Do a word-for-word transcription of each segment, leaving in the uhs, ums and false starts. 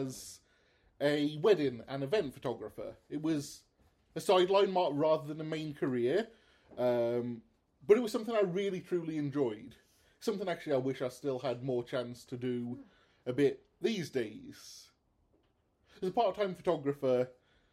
as a wedding and event photographer. It was a sideline rather than a main career, um, but it was something I really, truly enjoyed. Something actually I wish I still had more chance to do a bit these days. As a part-time photographer,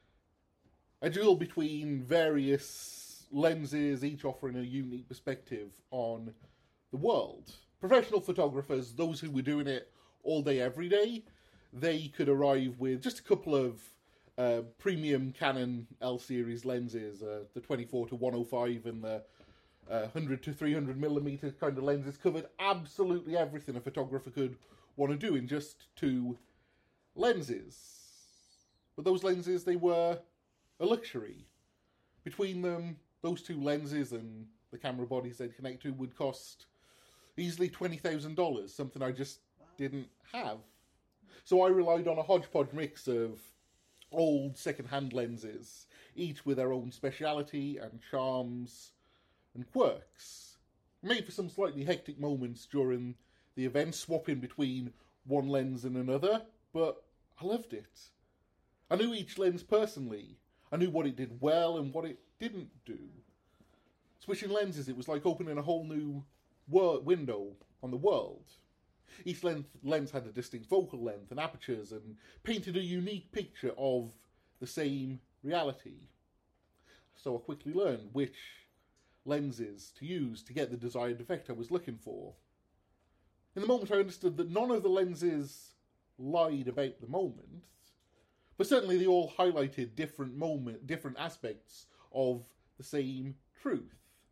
I duel between various lenses, each offering a unique perspective on the world. Professional photographers, those who were doing it all day, every day, they could arrive with just a couple of uh, premium Canon L-series lenses, uh, the twenty-four to one oh five and the uh, one hundred to three hundred millimeter kind of lenses, covered absolutely everything a photographer could want to do in just two lenses. But those lenses, they were a luxury. Between them, those two lenses and the camera bodies they'd connect to would cost easily twenty thousand dollars, something I just didn't have. So I relied on a hodgepodge mix of old second-hand lenses, each with their own speciality and charms and quirks. Made for some slightly hectic moments during the event, swapping between one lens and another, but I loved it. I knew each lens personally. I knew what it did well and what it didn't do. Switching lenses, it was like opening a whole new wor- window on the world. Each lens, lens had a distinct focal length and apertures and painted a unique picture of the same reality. So I quickly learned which lenses to use to get the desired effect I was looking for. In the moment I understood that none of the lenses lied about the moment, but certainly they all highlighted different moment, different aspects of the same truth.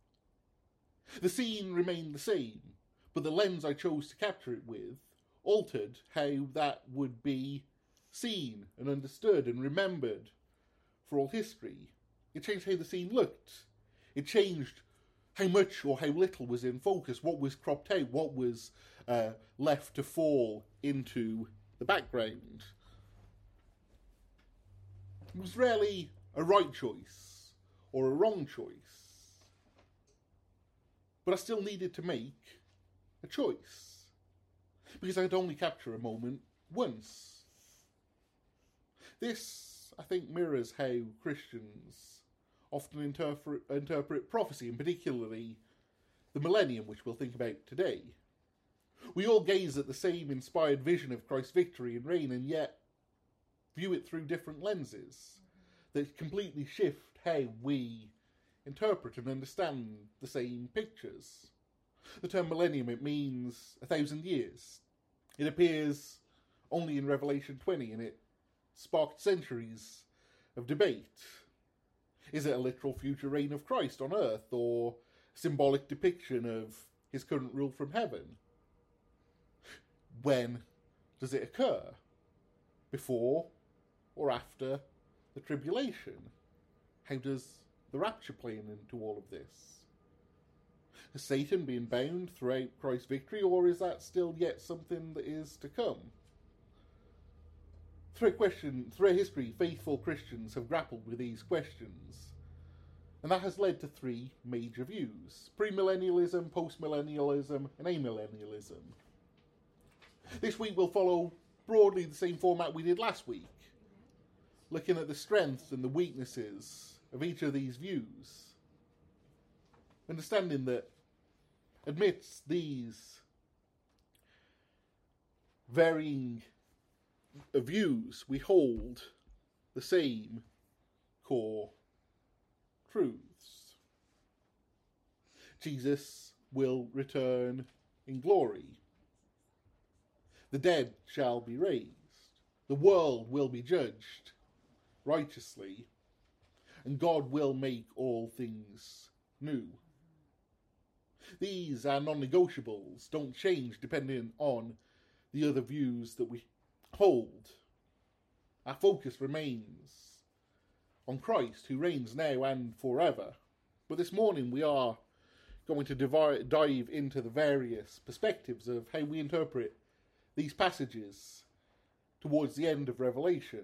The scene remained the same, but the lens I chose to capture it with altered how that would be seen and understood and remembered for all history. It changed how the scene looked. It changed how much or how little was in focus, what was cropped out, what was uh, left to fall into the background. It was rarely a right choice or a wrong choice, but I still needed to make a choice, because I could only capture a moment once. This, I think, mirrors how Christians often interpret, interpret prophecy, and particularly the millennium, which we'll think about today. We all gaze at the same inspired vision of Christ's victory and reign, and yet view it through different lenses that completely shift how we interpret and understand the same pictures. The term millennium, it means a thousand years. It appears only in Revelation twenty, and it sparked centuries of debate. Is it a literal future reign of Christ on earth, or a symbolic depiction of his current rule from heaven? When does it occur? Before or after the tribulation? How does the rapture play into all of this? Has Satan been bound throughout Christ's victory, or is that still yet something that is to come? Throughout, question, throughout history, faithful Christians have grappled with these questions, and that has led to three major views: premillennialism, postmillennialism, and amillennialism. This week we'll follow broadly the same format we did last week, looking at the strengths and the weaknesses of each of these views, understanding that amidst these varying views, we hold the same core truths. Jesus will return in glory. The dead shall be raised. The world will be judged righteously, and God will make all things new. These are non-negotiables, don't change depending on the other views that we hold. Our focus remains on Christ, who reigns now and forever. But this morning we are going to dive, dive into the various perspectives of how we interpret these passages towards the end of Revelation.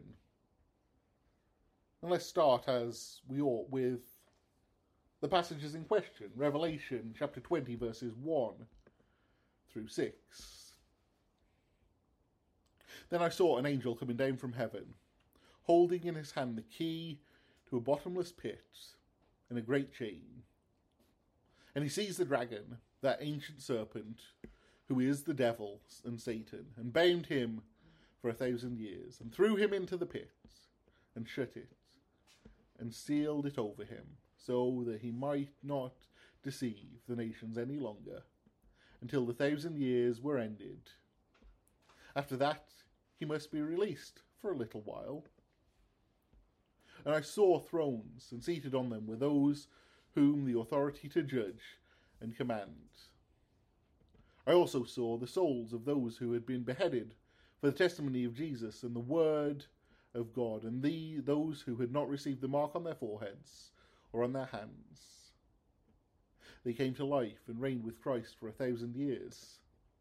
And let's start, as we ought, with the passages in question. Revelation chapter twenty, verses one through six. Then I saw an angel coming down from heaven, holding in his hand the key to a bottomless pit and a great chain. And he seized the dragon, that ancient serpent, who is the devil and Satan, and bound him for a thousand years, and threw him into the pit, and shut it, and sealed it over him, so that he might not deceive the nations any longer, until the thousand years were ended. After that, he must be released for a little while. And I saw thrones, and seated on them were those whom the authority to judge and command. I also saw the souls of those who had been beheaded for the testimony of Jesus and the word of God, and the those who had not received the mark on their foreheads or on their hands. They came to life and reigned with Christ for a thousand years.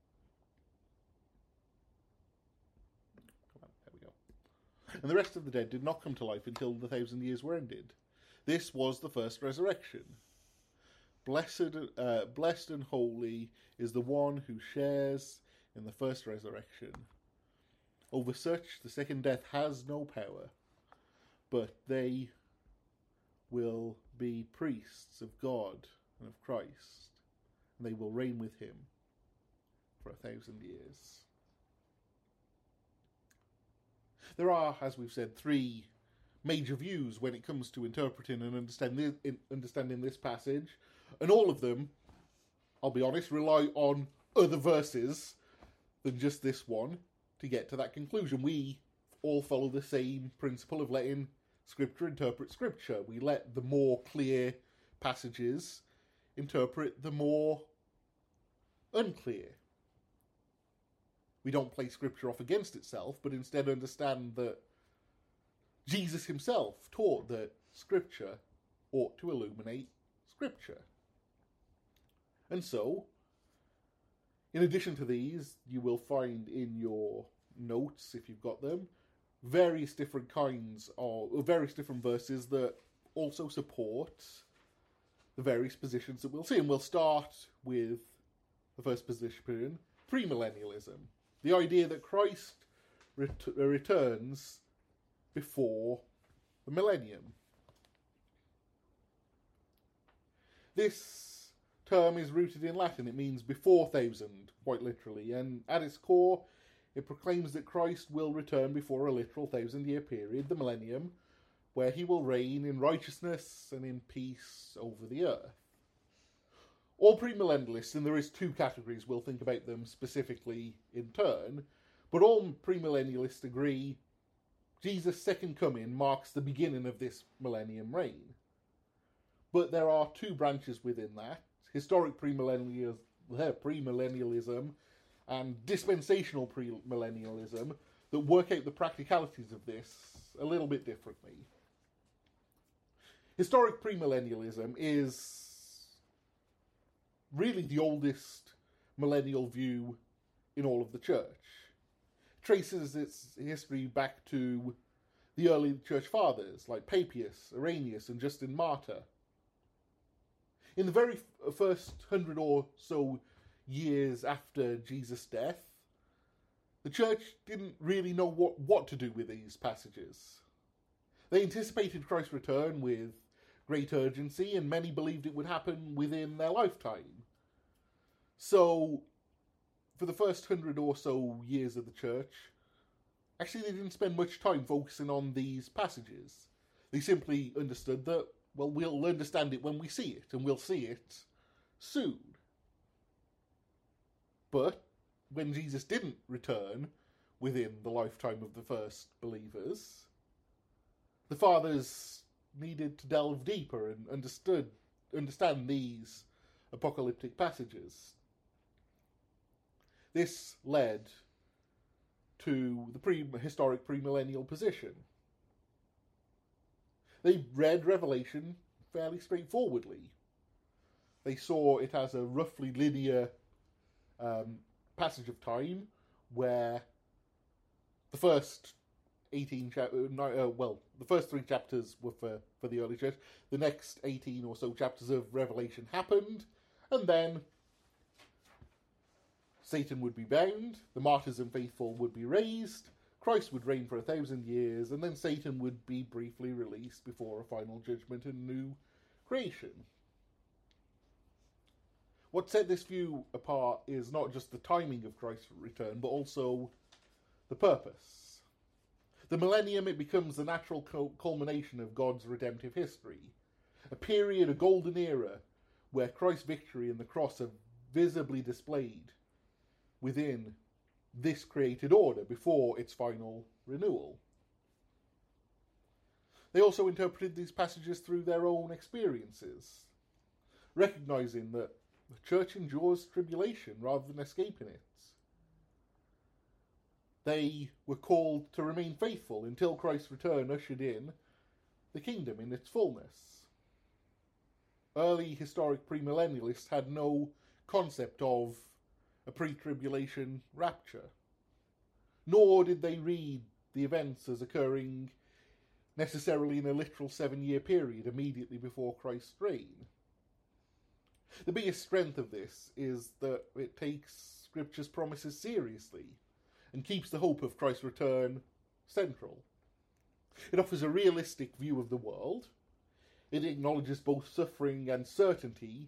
Come on, there we go. And the rest of the dead did not come to life until the thousand years were ended. This was the first resurrection. Blessed, uh, blessed and holy is the one who shares in the first resurrection. Over such the second death has no power, but they will be priests of God and of Christ, and they will reign with him for a thousand years. There are, as we've said, three major views when it comes to interpreting and understanding, understanding this passage, and all of them, I'll be honest, rely on other verses than just this one to get to that conclusion. We all follow the same principle of letting Scripture interpret Scripture. We let the more clear passages interpret the more unclear. We don't play Scripture off against itself, but instead understand that Jesus himself taught that Scripture ought to illuminate Scripture. And so, in addition to these, you will find in your notes, if you've got them, various different kinds of, or various different verses that also support the various positions that we'll see. And we'll start with the first position, premillennialism. The idea that Christ ret- returns before the millennium. This term is rooted in Latin. It means before thousand, quite literally, and at its core, it proclaims that Christ will return before a literal thousand-year period, the millennium, where he will reign in righteousness and in peace over the earth. All premillennialists, and there is two categories, we'll think about them specifically in turn, but all premillennialists agree Jesus' second coming marks the beginning of this millennium reign. But there are two branches within that: historic premillennialism, premillennialism and dispensational premillennialism, that work out the practicalities of this a little bit differently. Historic premillennialism is really the oldest millennial view in all of the church. It traces its history back to the early church fathers like Papias, Irenaeus, and Justin Martyr. In the very f- first hundred or so years after Jesus' death, the church didn't really know what, what to do with these passages. They anticipated Christ's return with great urgency, and many believed it would happen within their lifetime. So, for the first hundred or so years of the church, actually they didn't spend much time focusing on these passages. They simply understood that, well, we'll understand it when we see it, and we'll see it soon. But when Jesus didn't return within the lifetime of the first believers, the fathers needed to delve deeper and understood, understand these apocalyptic passages. This led to the pre- historic premillennial position. They read Revelation fairly straightforwardly. They saw it as a roughly linear um, passage of time where the first eighteen chapters, uh, well, the first three chapters were for, for the early church. The next eighteen or so chapters of Revelation happened, and then Satan would be bound, the martyrs and faithful would be raised, Christ would reign for a thousand years, and then Satan would be briefly released before a final judgment and new creation. What set this view apart is not just the timing of Christ's return, but also the purpose. The millennium, it becomes the natural culmination of God's redemptive history, a period, a golden era, where Christ's victory and the cross are visibly displayed within this created order before its final renewal. They also interpreted these passages through their own experiences, recognizing that the church endures tribulation rather than escaping it. They were called to remain faithful until Christ's return ushered in the kingdom in its fullness. Early historic premillennialists had no concept of a pre-tribulation rapture, nor did they read the events as occurring necessarily in a literal seven-year period immediately before Christ's reign. The biggest strength of this is that it takes Scripture's promises seriously and keeps the hope of Christ's return central. It offers a realistic view of the world. It acknowledges both suffering and certainty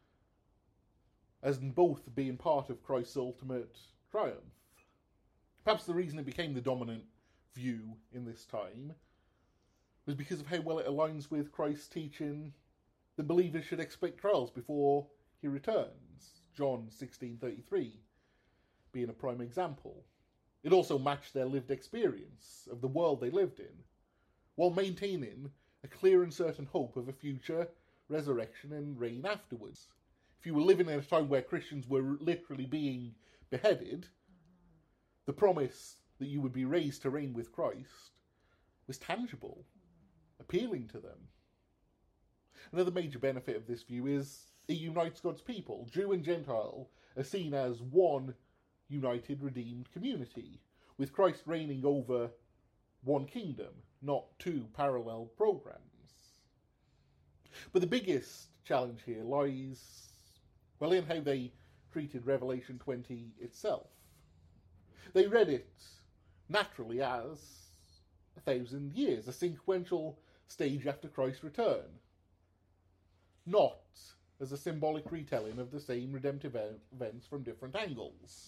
as both being part of Christ's ultimate triumph. Perhaps the reason it became the dominant view in this time was because of how well it aligns with Christ's teaching that believers should expect trials before he returns, John sixteen thirty-three being a prime example. It also matched their lived experience of the world they lived in, while maintaining a clear and certain hope of a future resurrection and reign afterwards. If you were living in a time where Christians were literally being beheaded, the promise that you would be raised to reign with Christ was tangible, appealing to them. Another major benefit of this view is it unites God's people. Jew and Gentile are seen as one united, redeemed community, with Christ reigning over one kingdom, not two parallel programs. But the biggest challenge here lies, well, in how they treated Revelation twenty itself. They read it naturally as a thousand years, a sequential stage after Christ's return, not as a symbolic retelling of the same redemptive events from different angles.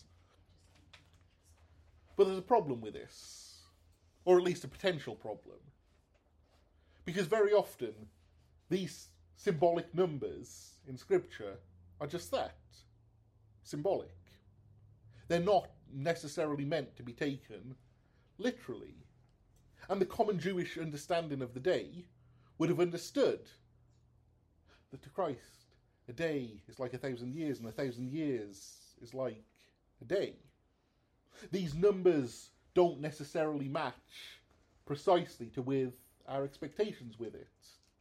But there's a problem with this, or at least a potential problem, because very often these symbolic numbers in Scripture are just that, symbolic. They're not necessarily meant to be taken literally. And the common Jewish understanding of the day would have understood that to Christ, a day is like a thousand years, and a thousand years is like a day. These numbers don't necessarily match precisely to with our expectations with it.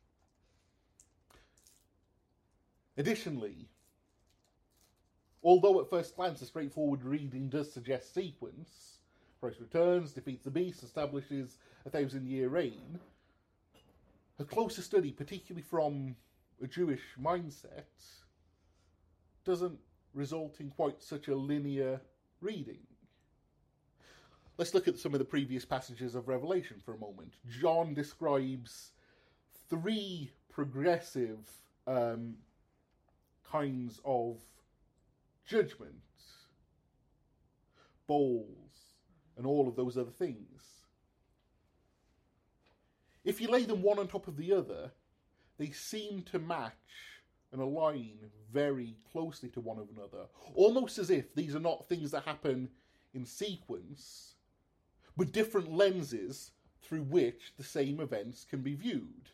Additionally, although at first glance a straightforward reading does suggest sequence, Christ returns, defeats the beast, establishes a thousand-year reign, a closer study, particularly from a Jewish mindset, doesn't result in quite such a linear reading. Let's look at some of the previous passages of Revelation for a moment. John describes three progressive um, kinds of judgment, bowls, and all of those other things. If you lay them one on top of the other, they seem to match and align very closely to one another, almost as if these are not things that happen in sequence, but different lenses through which the same events can be viewed.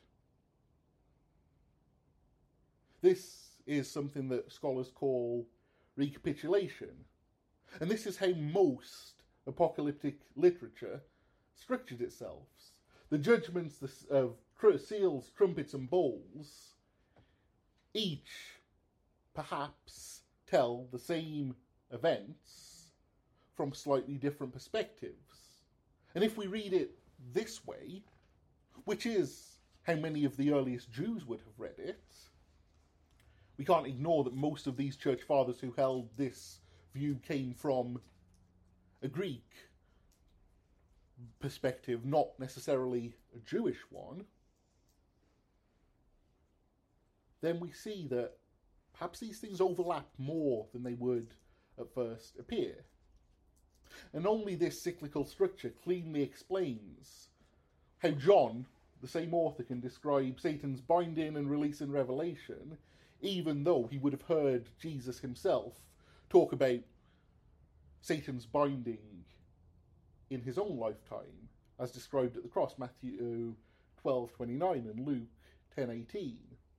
This is something that scholars call recapitulation, and this is how most apocalyptic literature structured itself. The judgments of seals, trumpets, and bowls each perhaps tell the same events from slightly different perspectives. And if we read it this way, which is how many of the earliest Jews would have read it, we can't ignore that most of these church fathers who held this view came from a Greek perspective, not necessarily a Jewish one, then we see that perhaps these things overlap more than they would at first appear. And only this cyclical structure cleanly explains how John, the same author, can describe Satan's binding and release in Revelation, even though he would have heard Jesus himself talk about Satan's binding in his own lifetime, as described at the cross, Matthew twelve twenty-nine and Luke ten eighteen.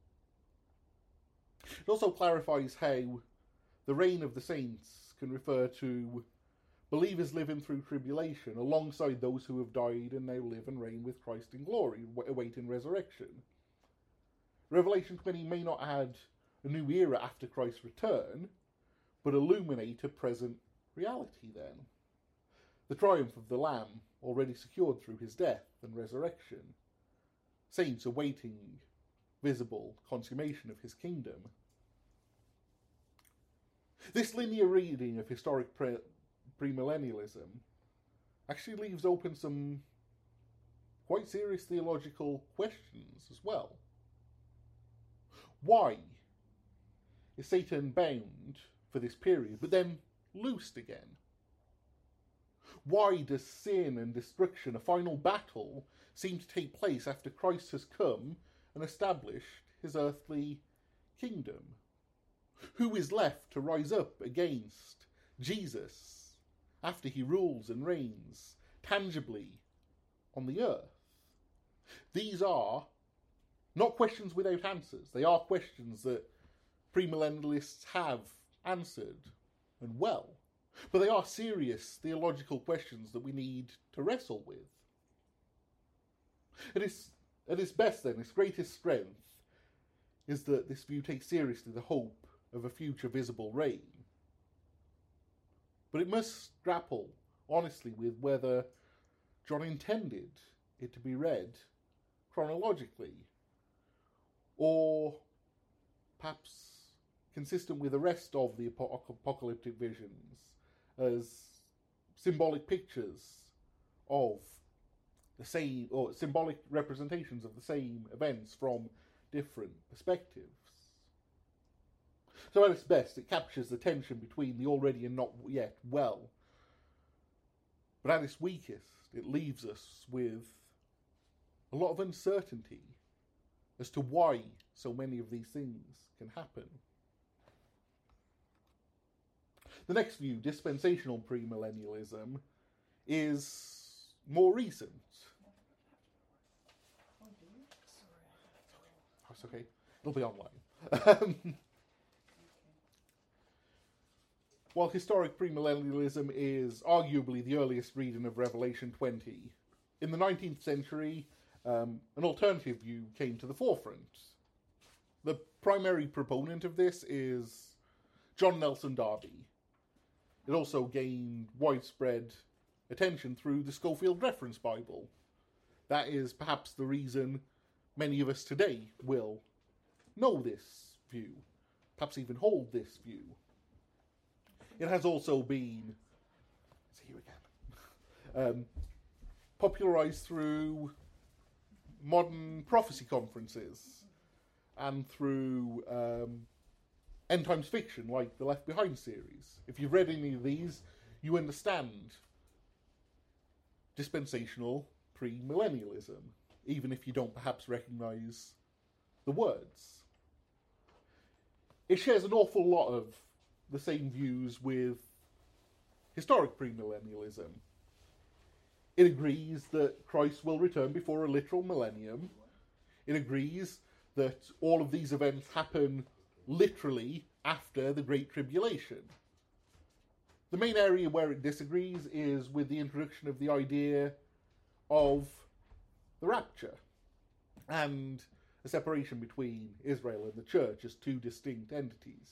It also clarifies how the reign of the saints can refer to believers living through tribulation alongside those who have died and now live and reign with Christ in glory, awaiting resurrection. Revelation twenty may not add a new era after Christ's return, but illuminate a present reality then. The triumph of the Lamb, already secured through his death and resurrection. Saints awaiting visible consummation of his kingdom. This linear reading of historic pre- premillennialism actually leaves open some quite serious theological questions as well. Why is Satan bound for this period, but then loosed again? Why does sin and destruction, a final battle, seem to take place after Christ has come and established his earthly kingdom? Who is left to rise up against Jesus after he rules and reigns tangibly on the earth? These are not questions without answers. They are questions that premillennialists have answered, and well. But they are serious theological questions that we need to wrestle with. At its, at its best then, its greatest strength is that this view takes seriously the hope of a future visible reign. But it must grapple honestly with whether John intended it to be read chronologically, or perhaps consistent with the rest of the apocalyptic visions as symbolic pictures of the same, or symbolic representations of the same events from different perspectives. So at its best, it captures the tension between the already and not yet well. But at its weakest, it leaves us with a lot of uncertainty as to why so many of these things can happen. The next view, dispensational premillennialism, is more recent. Oh, it's okay. It'll be online. While historic premillennialism is arguably the earliest reading of Revelation twenty, in the nineteenth century, um, an alternative view came to the forefront. The primary proponent of this is John Nelson Darby. It also gained widespread attention through the Schofield Reference Bible. That is perhaps the reason many of us today will know this view, perhaps even hold this view. It has also been, see you again, um, popularized through modern prophecy conferences and through um, end times fiction like the Left Behind series. If you've read any of these, you understand dispensational premillennialism, even if you don't perhaps recognize the words. It shares an awful lot of the same views with historic premillennialism. It agrees that Christ will return before a literal millennium. It agrees that all of these events happen literally after the Great Tribulation. The main area where it disagrees is with the introduction of the idea of the rapture and a separation between Israel and the church as two distinct entities.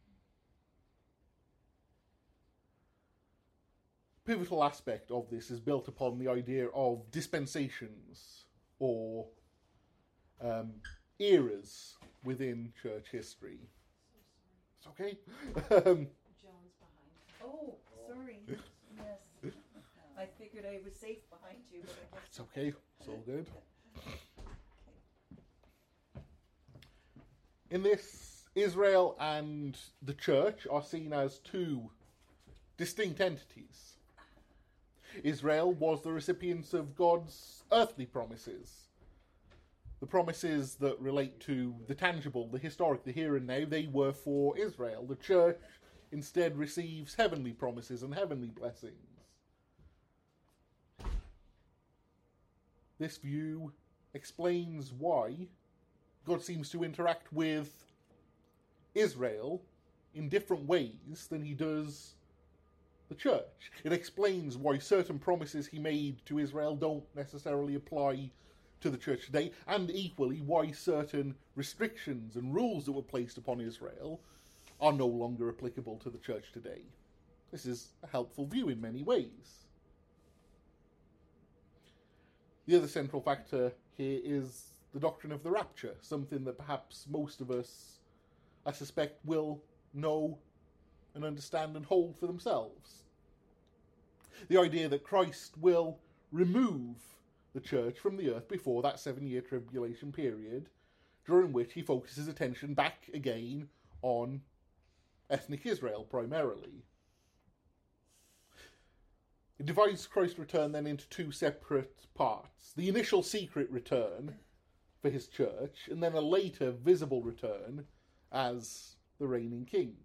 Pivotal aspect of this is built upon the idea of dispensations or um, eras within church history. It's okay. um, John's behind. Oh, sorry. Yes. I figured I was safe behind you, but I guess It's okay. It's all good. In this, Israel and the church are seen as two distinct entities. Israel was the recipients of God's earthly promises. The promises that relate to the tangible, the historic, the here and now, they were for Israel. The church instead receives heavenly promises and heavenly blessings. This view explains why God seems to interact with Israel in different ways than he does the church. It explains why certain promises he made to Israel don't necessarily apply to the church today, and equally why certain restrictions and rules that were placed upon Israel are no longer applicable to the church today. This is a helpful view in many ways. The other central factor here is the doctrine of the rapture, something that perhaps most of us, I suspect, will know and understand and hold for themselves. The idea that Christ will remove the church from the earth before that seven-year tribulation period, during which he focuses attention back again on ethnic Israel primarily. It divides Christ's return then into two separate parts. The initial secret return for his church, and then a later visible return as the reigning king.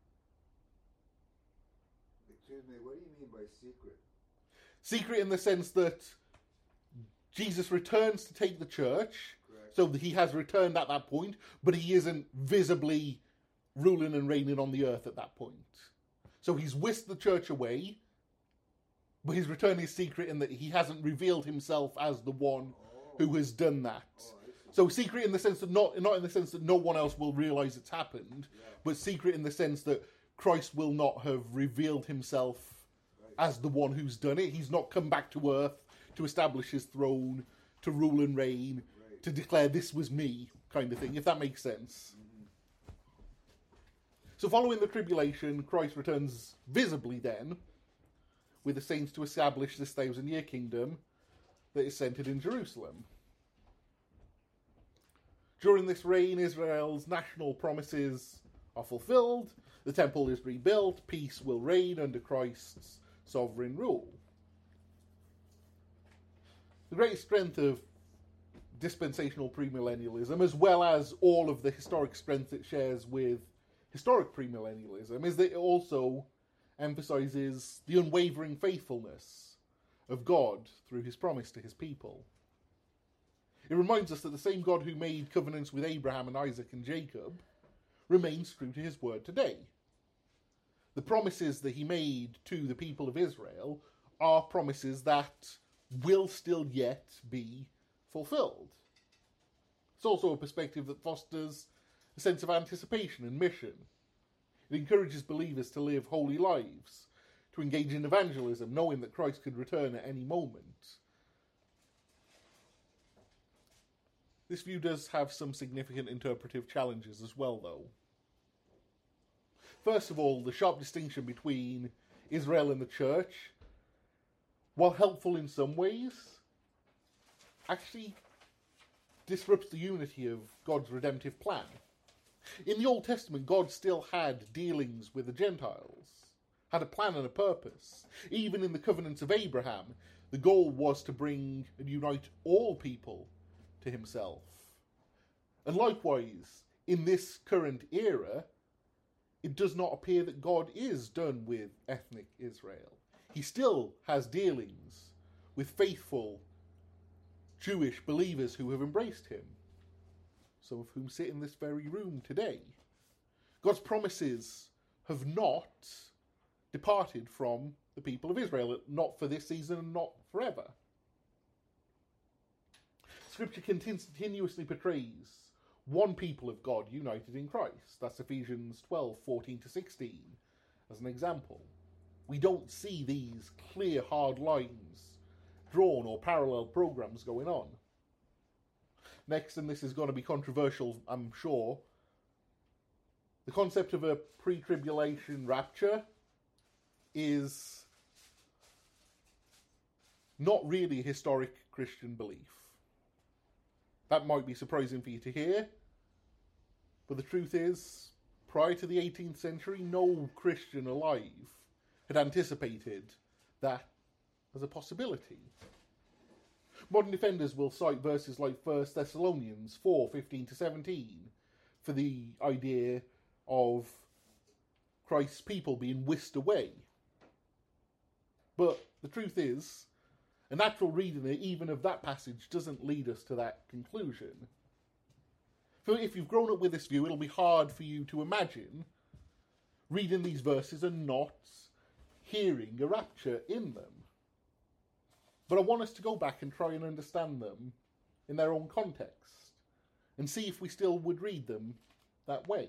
Excuse me, what do you mean by secret? Secret in the sense that Jesus returns to take the church, Correct. so that he has returned at that point, but he isn't visibly ruling and reigning on the earth at that point. So he's whisked the church away, but his return is secret in that he hasn't revealed himself as the one Oh. who has done that. Oh, I see. So secret in the sense that not not in the sense that no one else will realise it's happened, Yeah. but secret in the sense that Christ will not have revealed himself Right. as the one who's done it. He's not come back to earth to establish his throne, to rule and reign, Right. to declare this was me, kind of thing, if that makes sense. Mhm. So following the tribulation, Christ returns visibly then, with the saints to establish this thousand-year kingdom that is centered in Jerusalem. During this reign, Israel's national promises are fulfilled, the temple is rebuilt, peace will reign under Christ's sovereign rule. The great strength of dispensational premillennialism, as well as all of the historic strength it shares with historic premillennialism, is that it also emphasizes the unwavering faithfulness of God through his promise to his people. It reminds us that the same God who made covenants with Abraham and Isaac and Jacob remains true to his word today. The promises that he made to the people of Israel are promises that will still yet be fulfilled. It's also a perspective that fosters a sense of anticipation and mission. It encourages believers to live holy lives, to engage in evangelism, knowing that Christ could return at any moment. This view does have some significant interpretive challenges as well, though. First of all, the sharp distinction between Israel and the church, while helpful in some ways, actually disrupts the unity of God's redemptive plan. In the Old Testament, God still had dealings with the Gentiles, had a plan and a purpose. Even in the covenants of Abraham, the goal was to bring and unite all people to himself. And likewise, in this current era, it does not appear that God is done with ethnic Israel. He still has dealings with faithful Jewish believers who have embraced him, some of whom sit in this very room today. God's promises have not departed from the people of Israel, not for this season and not forever. Scripture continuously portrays one people of God united in Christ. That's Ephesians twelve, fourteen to sixteen, as an example. We don't see these clear, hard lines drawn or parallel programs going on. Next, and this is going to be controversial, I'm sure, the concept of a pre-tribulation rapture is not really a historic Christian belief. That might be surprising for you to hear, but the truth is, prior to the eighteenth century, no Christian alive had anticipated that as a possibility. Modern defenders will cite verses like First Thessalonians four, fifteen to seventeen for the idea of Christ's people being whisked away. But the truth is, a natural reading even of that passage doesn't lead us to that conclusion. So if you've grown up with this view, it'll be hard for you to imagine reading these verses and not hearing a rapture in them. But I want us to go back and try and understand them in their own context and see if we still would read them that way.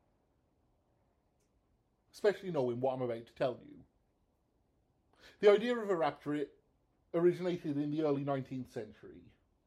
Especially knowing what I'm about to tell you. The idea of a rapture, it originated in the early nineteenth century.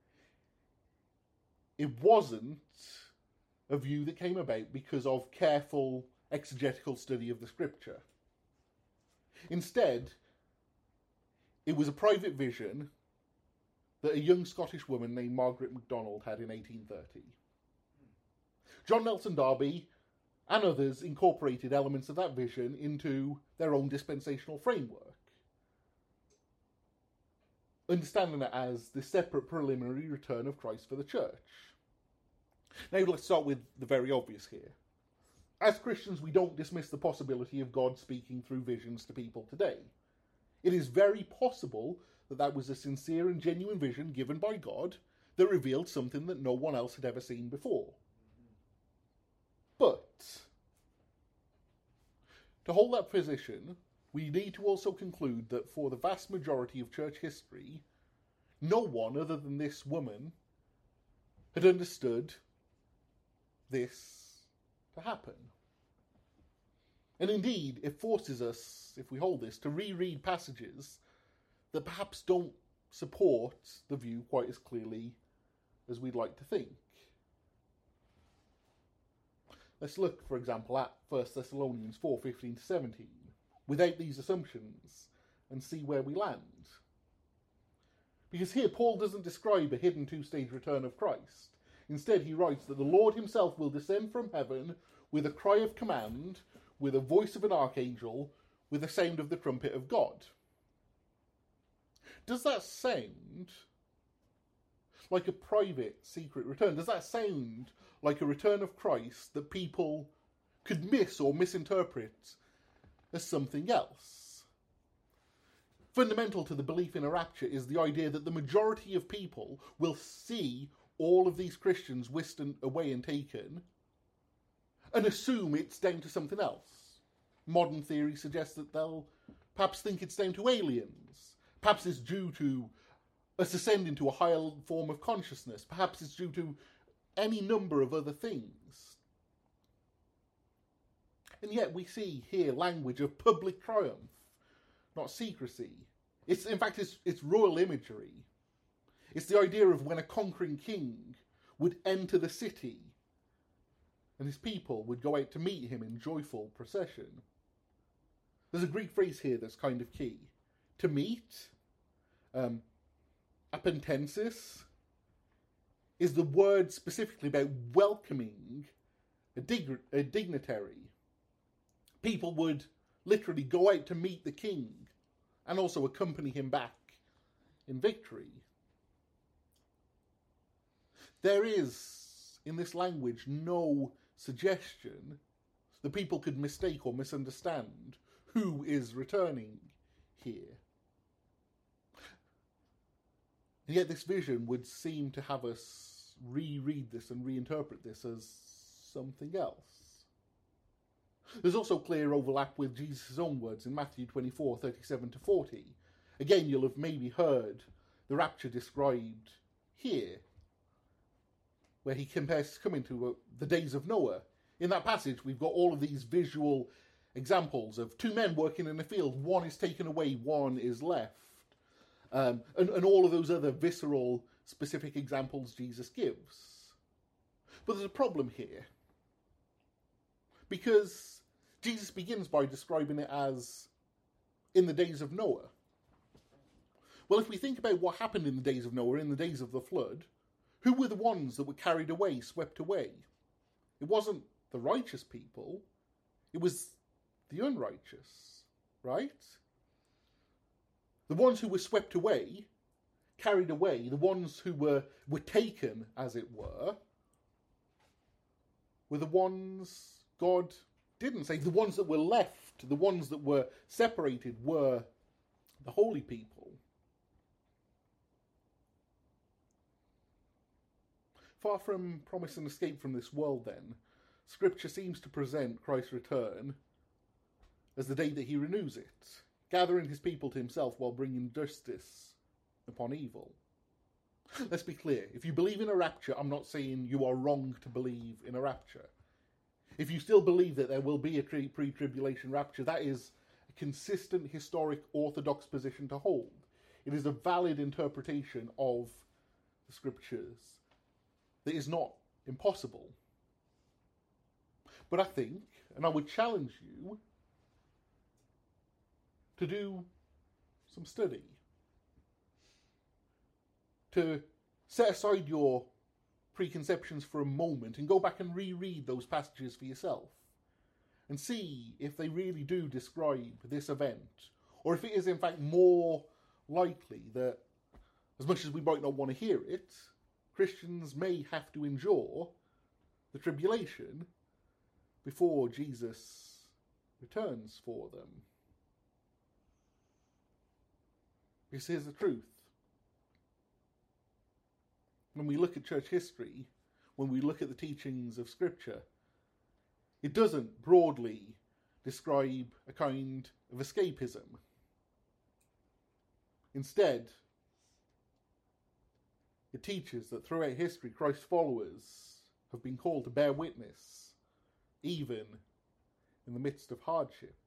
It wasn't a view that came about because of careful exegetical study of the scripture. Instead, it was a private vision that a young Scottish woman named Margaret MacDonald had in eighteen thirty. John Nelson Darby and others incorporated elements of that vision into their own dispensational framework, understanding it as the separate preliminary return of Christ for the church. Now let's start with the very obvious here. As Christians, we don't dismiss the possibility of God speaking through visions to people today. It is very possible that that was a sincere and genuine vision given by God that revealed something that no one else had ever seen before. But to hold that position, we need to also conclude that for the vast majority of church history, no one other than this woman had understood this to happen. And indeed, it forces us, if we hold this, to reread passages that perhaps don't support the view quite as clearly as we'd like to think. Let's look, for example, at First Thessalonians four, fifteen to seventeen, without these assumptions, and see where we land. Because here, Paul doesn't describe a hidden two-stage return of Christ. Instead, he writes that the Lord himself will descend from heaven with a cry of command, with a voice of an archangel, with the sound of the trumpet of God. Does that sound like a private, secret return? Does that sound like a return of Christ that people could miss or misinterpret as something else? Fundamental to the belief in a rapture is the idea that the majority of people will see all of these Christians whisked away and taken and assume it's down to something else. Modern theory suggests that they'll perhaps think it's down to aliens. Perhaps it's due to us ascending to a higher form of consciousness. Perhaps it's due to any number of other things. And yet we see here language of public triumph, not secrecy. It's, in fact, it's, it's royal imagery. It's the idea of when a conquering king would enter the city and his people would go out to meet him in joyful procession. There's a Greek phrase here that's kind of key. To meet, um, apentensis, is the word specifically about welcoming a, dig- a dignitary. People would literally go out to meet the king and also accompany him back in victory. There is, in this language, no suggestion that people could mistake or misunderstand who is returning here. And yet this vision would seem to have us reread this and reinterpret this as something else. There's also clear overlap with Jesus' own words in Matthew twenty-four, thirty-seven to forty. Again, you'll have maybe heard the rapture described here, where he compares coming to uh, the days of Noah. In that passage, we've got all of these visual examples of two men working in a field. One is taken away, one is left. Um, and, and all of those other visceral, specific examples Jesus gives. But there's a problem here. Because Jesus begins by describing it as in the days of Noah. Well, if we think about what happened in the days of Noah, in the days of the flood, who were the ones that were carried away, swept away? It wasn't the righteous people, it was the unrighteous, right? The ones who were swept away, carried away, the ones who were, were taken, as it were, were the ones God didn't save. The ones that were left, the ones that were separated, were the holy people. Far from promising escape from this world, then, Scripture seems to present Christ's return as the day that he renews it, gathering his people to himself while bringing justice upon evil. Let's be clear, if you believe in a rapture, I'm not saying you are wrong to believe in a rapture. If you still believe that there will be a pre-tribulation rapture, that is a consistent, historic, orthodox position to hold. It is a valid interpretation of the Scriptures that is not impossible. But I think, and I would challenge you, to do some study. To set aside your preconceptions for a moment and go back and reread those passages for yourself. And see if they really do describe this event. Or if it is in fact more likely that, as much as we might not want to hear it, Christians may have to endure the tribulation before Jesus returns for them. Because here's the truth. When we look at church history, when we look at the teachings of Scripture, it doesn't broadly describe a kind of escapism. Instead, it teaches that throughout history, Christ's followers have been called to bear witness, even in the midst of hardship.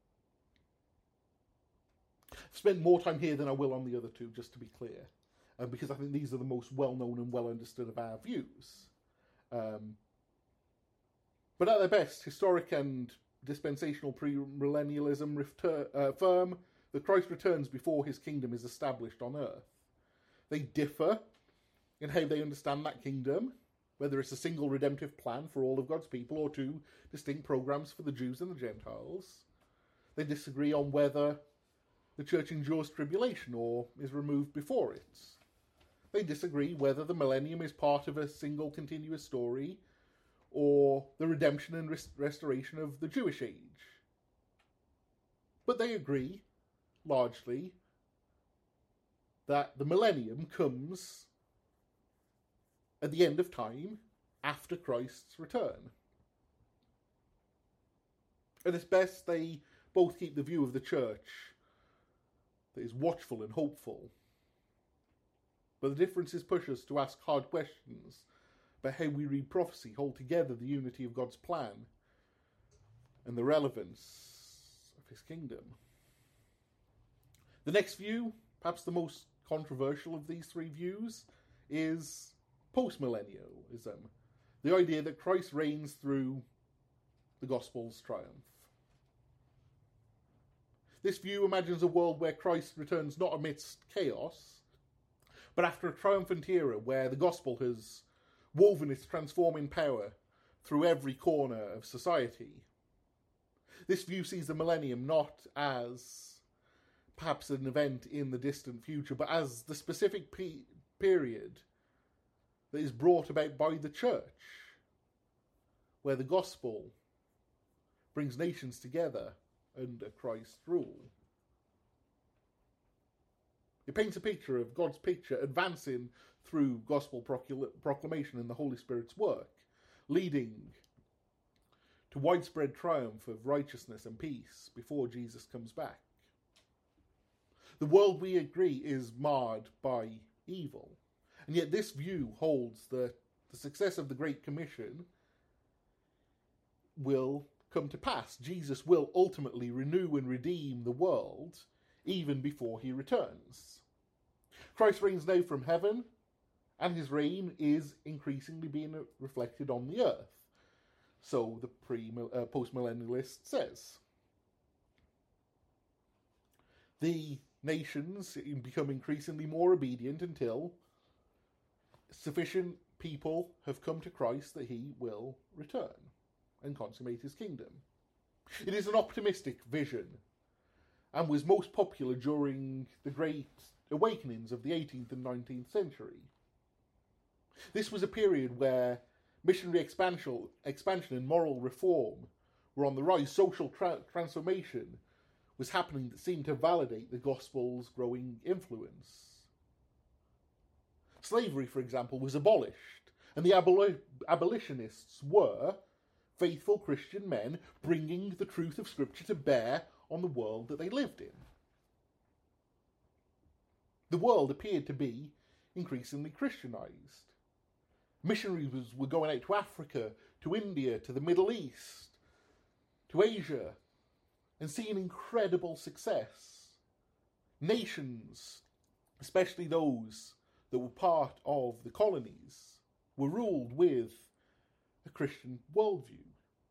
I've spent more time here than I will on the other two, just to be clear, uh, because I think these are the most well-known and well-understood of our views. Um, but at their best, historic and dispensational premillennialism refer, uh, affirm that Christ returns before his kingdom is established on earth. They differ in how they understand that kingdom, whether it's a single redemptive plan for all of God's people or two distinct programs for the Jews and the Gentiles. They disagree on whether the church endures tribulation or is removed before it. They disagree whether the millennium is part of a single continuous story or the redemption and rest- restoration of the Jewish age. But they agree, largely, that the millennium comes at the end of time after Christ's return. At its best, they both keep the view of the church that is watchful and hopeful. But the differences push us to ask hard questions about how we read prophecy, hold together the unity of God's plan and the relevance of his kingdom. The next view, perhaps the most controversial of these three views, is postmillennialism. The idea that Christ reigns through the gospel's triumph. This view imagines a world where Christ returns not amidst chaos, but after a triumphant era where the gospel has woven its transforming power through every corner of society. This view sees the millennium not as perhaps an event in the distant future, but as the specific pe- period that is brought about by the church, where the gospel brings nations together under Christ's rule. It paints a picture of God's picture advancing through gospel procul- proclamation and the Holy Spirit's work, leading to widespread triumph of righteousness and peace before Jesus comes back. The world, we agree, is marred by evil. And yet this view holds that the success of the Great Commission will come to pass. Jesus will ultimately renew and redeem the world even before he returns. Christ reigns now from heaven, and his reign is increasingly being reflected on the earth. So the pre uh, post-millennialist says. The nations become increasingly more obedient until sufficient people have come to Christ that he will return and consummate his kingdom. It is an optimistic vision and was most popular during the great awakenings of the eighteenth and nineteenth century. This was a period where missionary expansion, expansion and moral reform were on the rise. Social tra- transformation was happening that seemed to validate the gospel's growing influence. Slavery, for example, was abolished, and the aboli- abolitionists were faithful Christian men bringing the truth of Scripture to bear on the world that they lived in. The world appeared to be increasingly Christianized. Missionaries were going out to Africa, to India, to the Middle East, to Asia, and seeing incredible success. Nations, especially those that were part of the colonies, were ruled with a Christian worldview.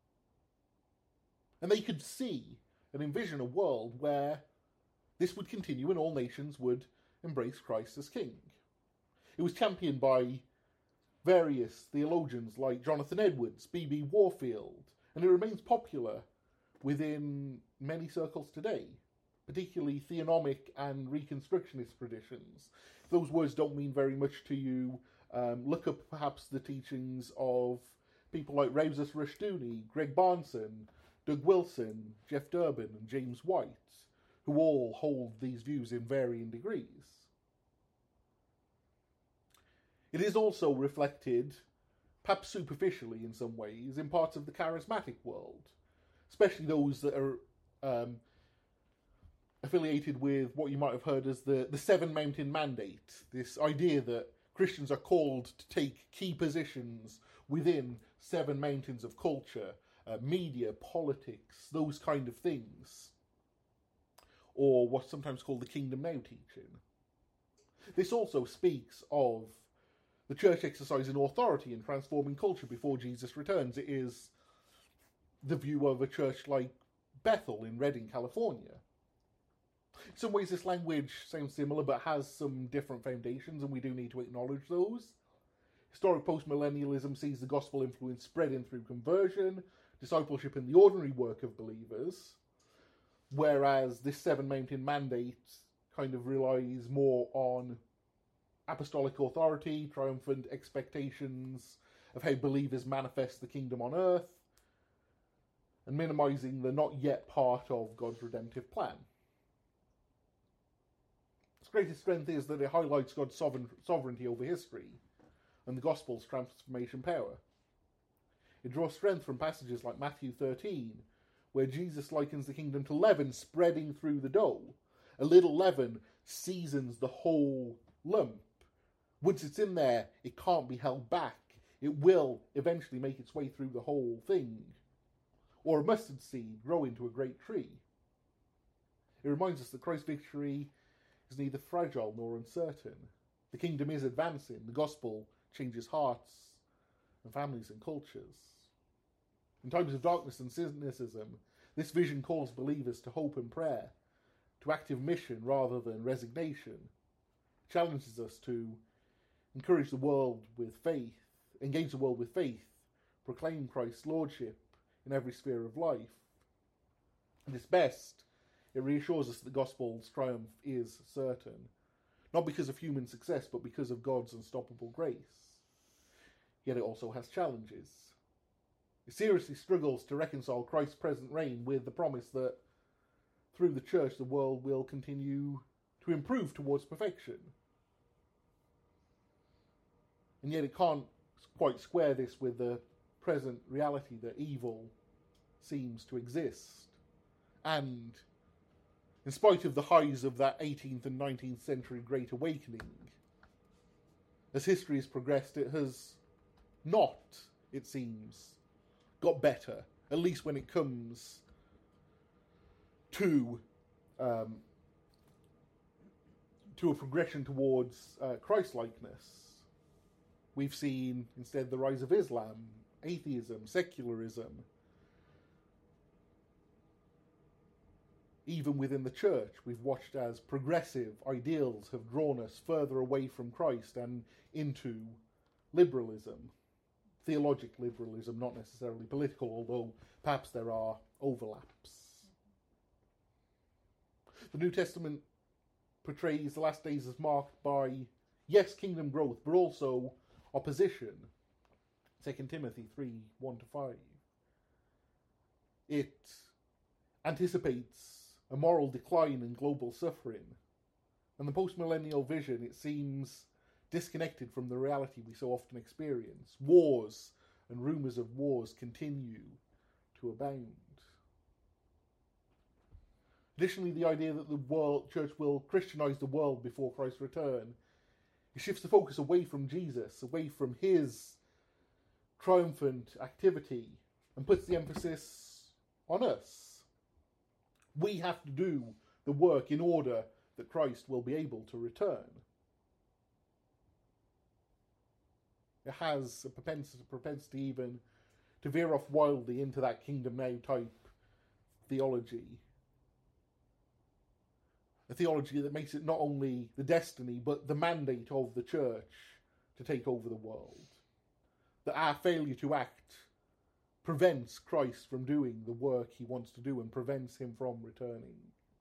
And they could see and envision a world where this would continue and all nations would embrace Christ as king. It was championed by various theologians like Jonathan Edwards, B B Warfield, and it remains popular within many circles today, particularly theonomic and reconstructionist traditions. If those words don't mean very much to you, um, look up perhaps the teachings of people like Rousas Rushdoony, Greg Barnson, Doug Wilson, Jeff Durbin, and James White, who all hold these views in varying degrees. It is also reflected, perhaps superficially in some ways, in parts of the charismatic world, especially those that are um, affiliated with what you might have heard as the, the Seven Mountain Mandate, this idea that Christians are called to take key positions within seven mountains of culture, uh, media, politics, those kind of things, or what's sometimes called the Kingdom Now teaching. This also speaks of the church exercising authority in transforming culture before Jesus returns. It is the view of a church like Bethel in Redding, California. In some ways this language sounds similar but has some different foundations, and we do need to acknowledge those. Historic postmillennialism sees the gospel influence spreading through conversion, discipleship, and the ordinary work of believers, whereas this Seven Mountain Mandate kind of relies more on apostolic authority, triumphant expectations of how believers manifest the kingdom on earth, and minimizing the not yet part of God's redemptive plan. Its greatest strength is that it highlights God's sovereign, sovereignty over history and the gospel's transformation power. It draws strength from passages like Matthew thirteen, where Jesus likens the kingdom to leaven spreading through the dough. A little leaven seasons the whole lump. Once it's in there, it can't be held back. It will eventually make its way through the whole thing. Or a mustard seed grow into a great tree. It reminds us that Christ's victory is neither fragile nor uncertain. The kingdom is advancing. The gospel changes hearts and families and cultures. In times of darkness and cynicism, this vision calls believers to hope and prayer, to active mission rather than resignation. It challenges us to encourage the world with faith, engage the world with faith, proclaim Christ's lordship in every sphere of life. At its best, it reassures us that the gospel's triumph is certain, not because of human success, but because of God's unstoppable grace. Yet it also has challenges. It seriously struggles to reconcile Christ's present reign with the promise that through the church the world will continue to improve towards perfection. And yet it can't quite square this with the present reality that evil seems to exist. And in spite of the highs of that eighteenth and nineteenth century Great Awakening, as history has progressed, it has not, it seems, got better, at least when it comes to um, to a progression towards uh, Christ-likeness. We've seen instead the rise of Islam, atheism, secularism. even within the church, we've watched as progressive ideals have drawn us further away from Christ and into liberalism. Theologic liberalism, not necessarily political, although perhaps there are overlaps. The New Testament portrays the last days as marked by, yes, kingdom growth, but also opposition. Second Timothy three, one to five. It anticipates a moral decline and global suffering. And the post-millennial vision, it seems disconnected from the reality we so often experience. Wars and rumours of wars continue to abound. Additionally, the idea that the world, church will Christianise the world before Christ's return, it shifts the focus away from Jesus, away from his triumphant activity, and puts the emphasis on us. We have to do the work in order that Christ will be able to return. It has a propensity, propensity even to veer off wildly into that kingdom now type theology. A theology that makes it not only the destiny, but the mandate of the church to take over the world. That our failure to act prevents Christ from doing the work he wants to do and prevents him from returning.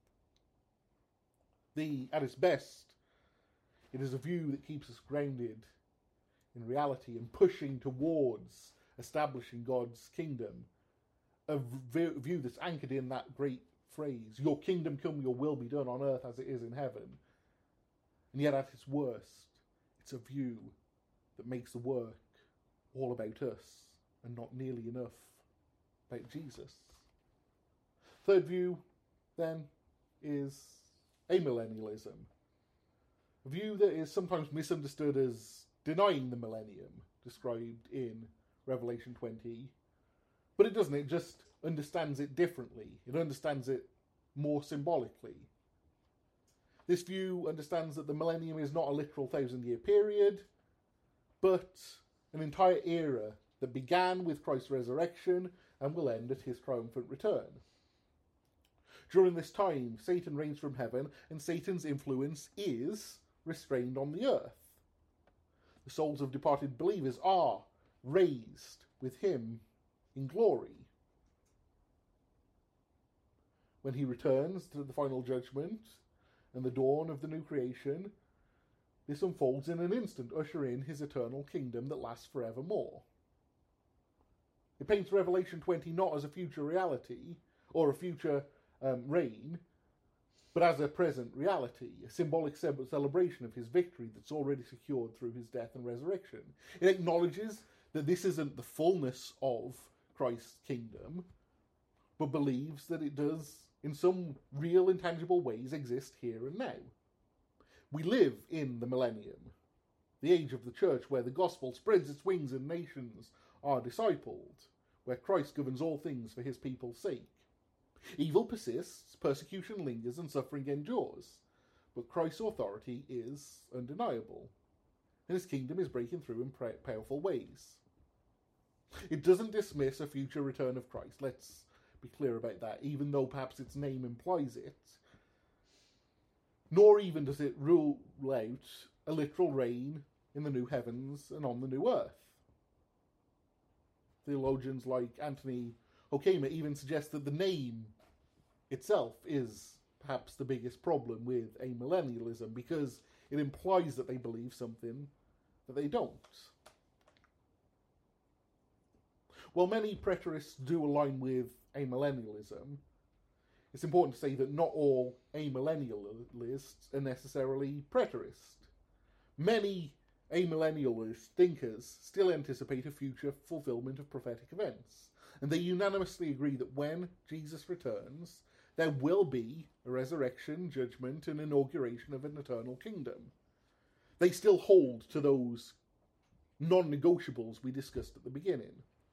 The, at its best, it is a view that keeps us grounded in reality and pushing towards establishing God's kingdom. A view that's anchored in that great phrase, your kingdom come, your will be done on earth as it is in heaven. And yet at its worst, it's a view that makes the work all about us and not nearly enough about Jesus. Third view, then, is amillennialism. A view that is sometimes misunderstood as denying the millennium, described in Revelation twenty. But it doesn't, it just understands it differently. It understands it more symbolically. This view understands that the millennium is not a literal thousand-year period, but an entire era that began with Christ's resurrection and will end at his triumphant return. During this time, Satan reigns from heaven, and Satan's influence is restrained on the earth. The souls of departed believers are raised with him in glory. When he returns to the final judgment and the dawn of the new creation, this unfolds in an instant, ushering in his eternal kingdom that lasts forevermore. It paints Revelation twenty not as a future reality or a future um, reign, but as a present reality, a symbolic celebration of his victory that's already secured through his death and resurrection. It acknowledges that this isn't the fullness of Christ's kingdom, but believes that it does, in some real and tangible ways, exist here and now. We live in the millennium, the age of the church where the gospel spreads its wings and nations are discipled, where Christ governs all things for his people's sake. Evil persists, persecution lingers, and suffering endures, but Christ's authority is undeniable, and his kingdom is breaking through in powerful ways. It doesn't dismiss a future return of Christ, let's be clear about that, even though perhaps its name implies it. Nor even does it rule out a literal reign in the new heavens and on the new earth. Theologians like Anthony Hoekema even suggest that the name itself is perhaps the biggest problem with amillennialism, because it implies that they believe something that they don't. While many preterists do align with amillennialism, it's important to say that not all amillennialists are necessarily preterist. Many amillennialist thinkers still anticipate a future fulfillment of prophetic events, and they unanimously agree that when Jesus returns, there will be a resurrection, judgment, and inauguration of an eternal kingdom. They still hold to those non-negotiables we discussed at the beginning.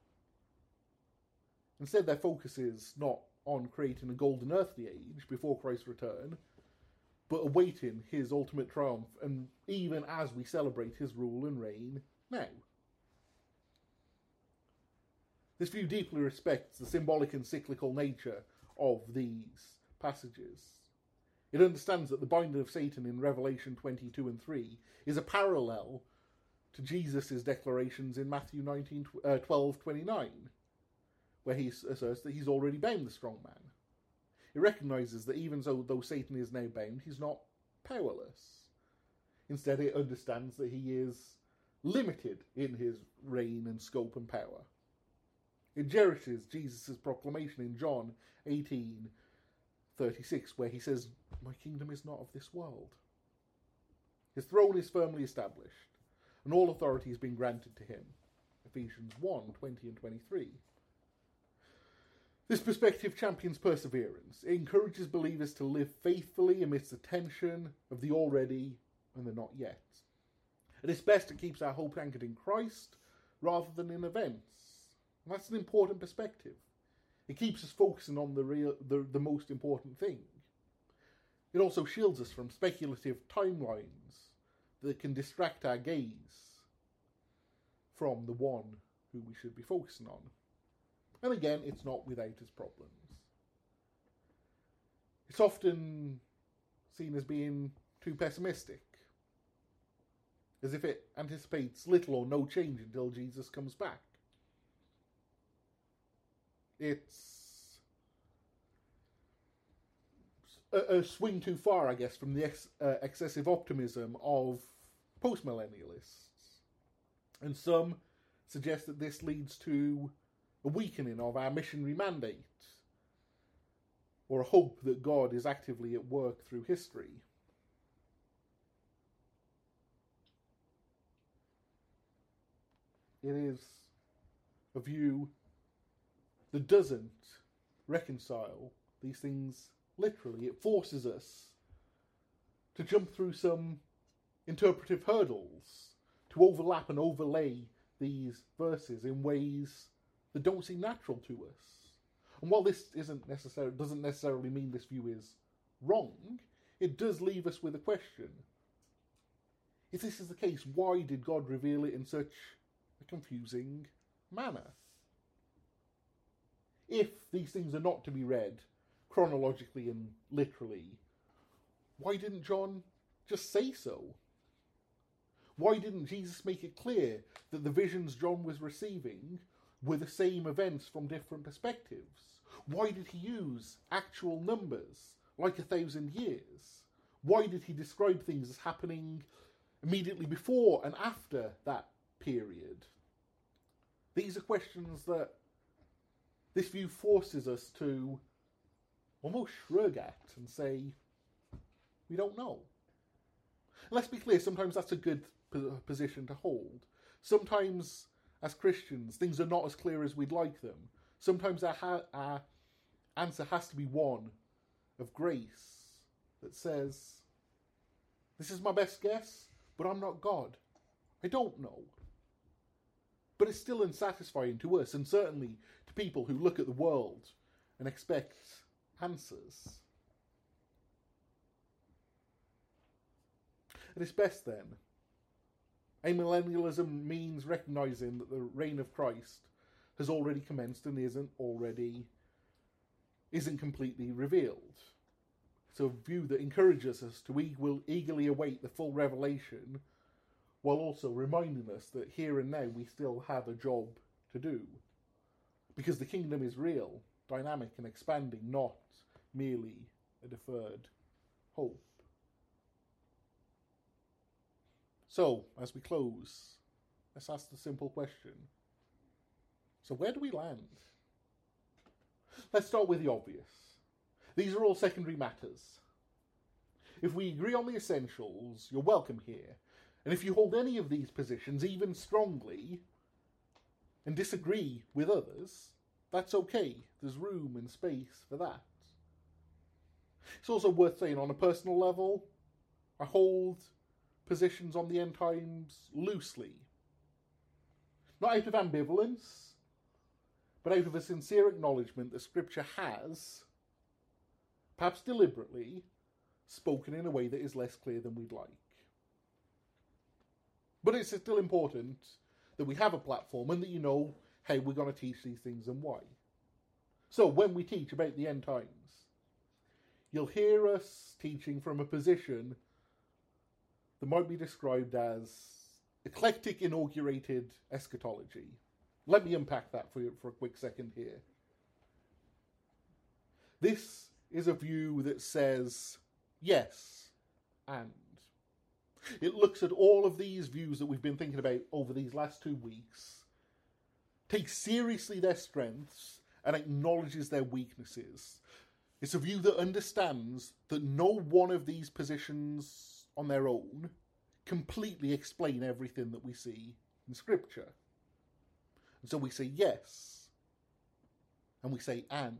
Instead, their focus is not on creating a golden earthly age before Christ's return, but awaiting his ultimate triumph, and even as we celebrate his rule and reign now. This view deeply respects the symbolic and cyclical nature of these passages. It understands that the binding of Satan in Revelation twenty-two and three is a parallel to Jesus' declarations in Matthew nineteen, uh, twelve twenty-nine, where he asserts that he's already bound the strong man. It recognises that even though, though Satan is now bound, he's not powerless. Instead, it understands that he is limited in his reign and scope and power. It cherishes Jesus' proclamation in John eighteen thirty-six, where he says, "My kingdom is not of this world." His throne is firmly established, and all authority has been granted to him. Ephesians one, twenty and twenty-three. This perspective champions perseverance. It encourages believers to live faithfully amidst the tension of the already and the not yet. At its best, it keeps our hope anchored in Christ rather than in events. And that's an important perspective. It keeps us focusing on the real, the, the most important thing. It also shields us from speculative timelines that can distract our gaze from the one who we should be focusing on. And again, it's not without its problems. It's often seen as being too pessimistic, as if it anticipates little or no change until Jesus comes back. It's a, a swing too far, I guess, from the ex, uh, excessive optimism of postmillennialists. And some suggest that this leads to a weakening of our missionary mandate, or a hope that God is actively at work through history. It is a view that doesn't reconcile these things literally. It forces us to jump through some interpretive hurdles, to overlap and overlay these verses in ways that don't seem natural to us. And while this isn't necessarily doesn't necessarily mean this view is wrong, it does leave us with a question. If this is the case, why did God reveal it in such a confusing manner? If these things are not to be read chronologically and literally, why didn't John just say so? Why didn't Jesus make it clear that the visions John was receiving were the same events from different perspectives? Why did he use actual numbers, like a thousand years? Why did he describe things as happening immediately before and after that period? These are questions that this view forces us to almost shrug at and say, we don't know. Let's be clear, sometimes that's a good position to hold. Sometimes, as Christians, things are not as clear as we'd like them. Sometimes our, ha- our answer has to be one of grace that says, this is my best guess, but I'm not God. I don't know. But it's still unsatisfying to us, and certainly to people who look at the world and expect answers. At its best, then, amillennialism means recognising that the reign of Christ has already commenced and isn't already, isn't completely revealed. It's a view that encourages us to eagerly, eagerly await the full revelation, while also reminding us that here and now we still have a job to do. Because the kingdom is real, dynamic and expanding, not merely a deferred hope. So, as we close, let's ask the simple question. So where do we land? Let's start with the obvious. These are all secondary matters. If we agree on the essentials, you're welcome here. And if you hold any of these positions, even strongly, and disagree with others, that's okay. There's room and space for that. It's also worth saying, on a personal level, I hold positions on the end times loosely. Not out of ambivalence, but out of a sincere acknowledgement that Scripture has, perhaps deliberately, spoken in a way that is less clear than we'd like. But it's still important that we have a platform and that you know how we're going to teach these things and why. So when we teach about the end times, you'll hear us teaching from a position that might be described as eclectic inaugurated eschatology. Let me unpack that for you for a quick second here. This is a view that says yes, and. It looks at all of these views that we've been thinking about over these last two weeks, takes seriously their strengths, and acknowledges their weaknesses. It's a view that understands that no one of these positions on their own completely explain everything that we see in Scripture. And so we say yes, and we say and.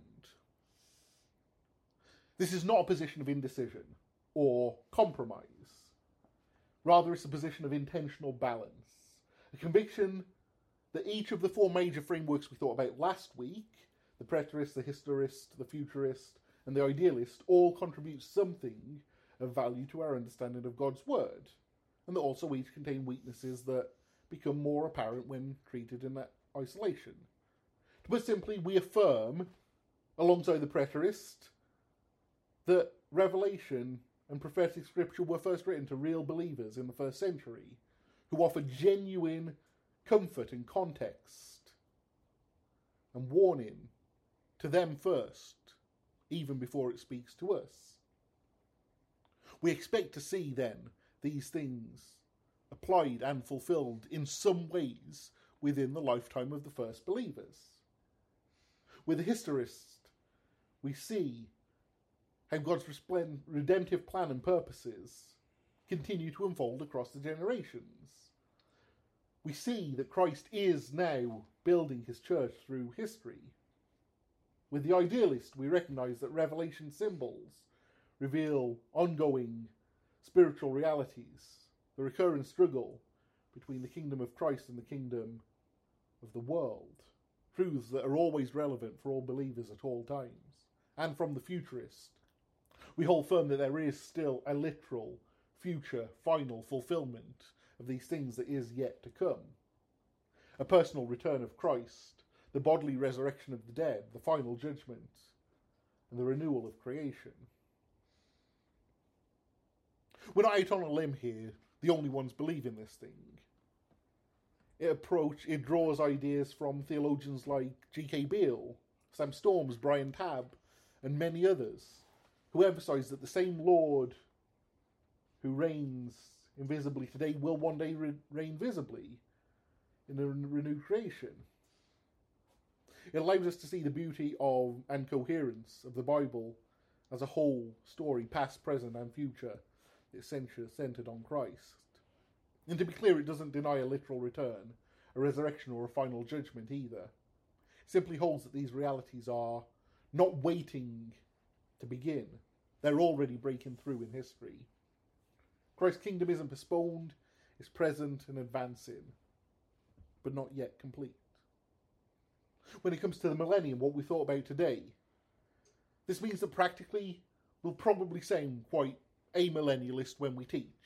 This is not a position of indecision or compromise. Rather, it's a position of intentional balance. A conviction that each of the four major frameworks we thought about last week, the preterist, the historist, the futurist, and the idealist, all contribute something of value to our understanding of God's Word, and that also each contain weaknesses that become more apparent when treated in that isolation. To put simply, we affirm, alongside the preterist, that Revelation and prophetic scripture were first written to real believers in the first century, who offer genuine comfort and context and warning to them first, even before it speaks to us. We expect to see, then, these things applied and fulfilled in some ways within the lifetime of the first believers. With the historist, we see how God's redemptive plan and purposes continue to unfold across the generations. We see that Christ is now building his church through history. With the idealist, we recognise that Revelation symbols reveal ongoing spiritual realities, the recurrent struggle between the kingdom of Christ and the kingdom of the world, truths that are always relevant for all believers at all times. And from the futurist, we hold firm that there is still a literal, future, final fulfillment of these things that is yet to come. A personal return of Christ, the bodily resurrection of the dead, the final judgment, and the renewal of creation. We're not out on a limb here, the only ones believing this thing. It approach, it draws ideas from theologians like G K Beale, Sam Storms, Brian Tabb, and many others, who emphasise that the same Lord who reigns invisibly today will one day re- reign visibly in a renewed creation. It allows us to see the beauty of and coherence of the Bible as a whole story, past, present and future, that's centred on Christ. And to be clear, it doesn't deny a literal return, a resurrection or a final judgment either. It simply holds that these realities are not waiting to begin. They're already breaking through in history. Christ's kingdom isn't postponed, it's present and advancing, but not yet complete. When it comes to the millennium, what we thought about today, this means that practically we'll probably sound quite amillennialist when we teach.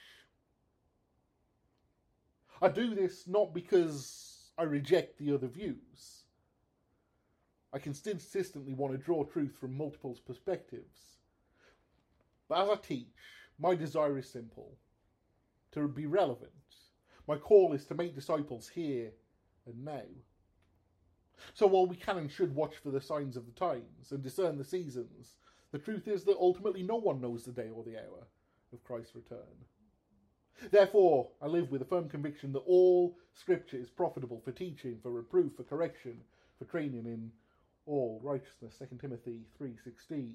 I do this not because I reject the other views. I consistently want to draw truth from multiple perspectives. But as I teach, my desire is simple: to be relevant. My call is to make disciples here and now. So while we can and should watch for the signs of the times and discern the seasons, the truth is that ultimately no one knows the day or the hour of Christ's return. Therefore, I live with a firm conviction that all Scripture is profitable for teaching, for reproof, for correction, for training in all righteousness, Second Timothy three sixteen.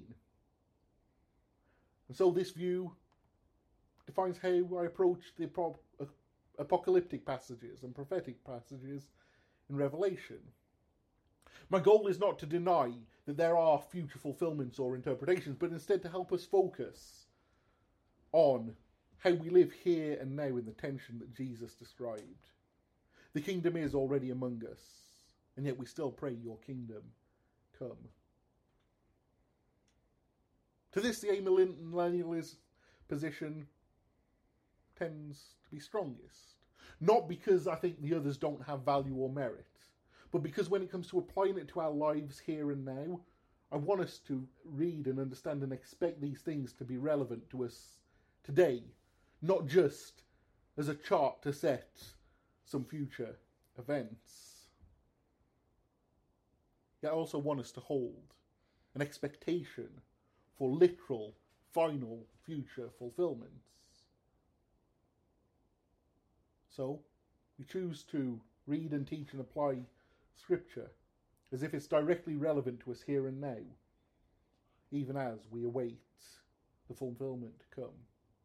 And so this view defines how I approach the apocalyptic passages and prophetic passages in Revelation. My goal is not to deny that there are future fulfillments or interpretations, but instead to help us focus on how we live here and now in the tension that Jesus described. The kingdom is already among us, and yet we still pray, your kingdom come. To this, the amillennialist position tends to be strongest. Not because I think the others don't have value or merit, but because when it comes to applying it to our lives here and now, I want us to read and understand and expect these things to be relevant to us today, not just as a chart to set some future events. Yet I also want us to hold an expectation for literal, final, future fulfillments. So, we choose to read and teach and apply Scripture as if it's directly relevant to us here and now, even as we await the fulfillment to come.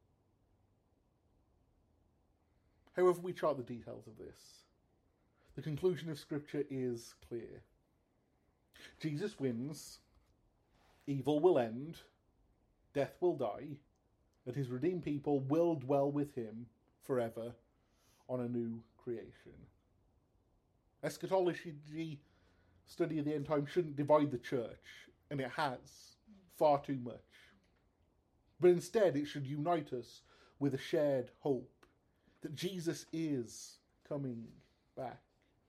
However we chart the details of this, the conclusion of Scripture is clear. Jesus wins, evil will end, death will die, and his redeemed people will dwell with him forever on a new creation. Eschatology, study of the end time, shouldn't divide the church, and it has far too much. But instead it should unite us with a shared hope that Jesus is coming back.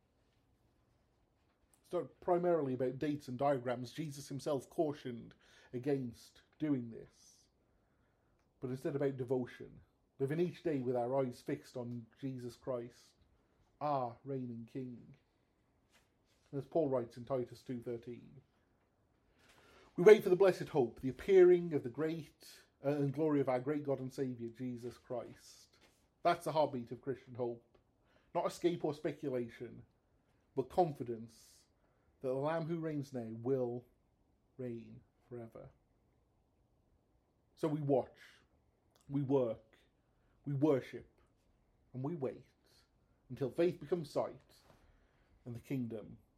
It's not primarily about dates and diagrams. Jesus himself cautioned against doing this. But instead about devotion, living each day with our eyes fixed on Jesus Christ, our reigning King. As Paul writes in Titus two thirteen, we wait for the blessed hope, the appearing of the great uh, and glory of our great God and Saviour, Jesus Christ. That's the heartbeat of Christian hope. Not escape or speculation, but confidence that the Lamb who reigns now will reign forever. So we watch, we work, we worship, and we wait until faith becomes sight and the kingdom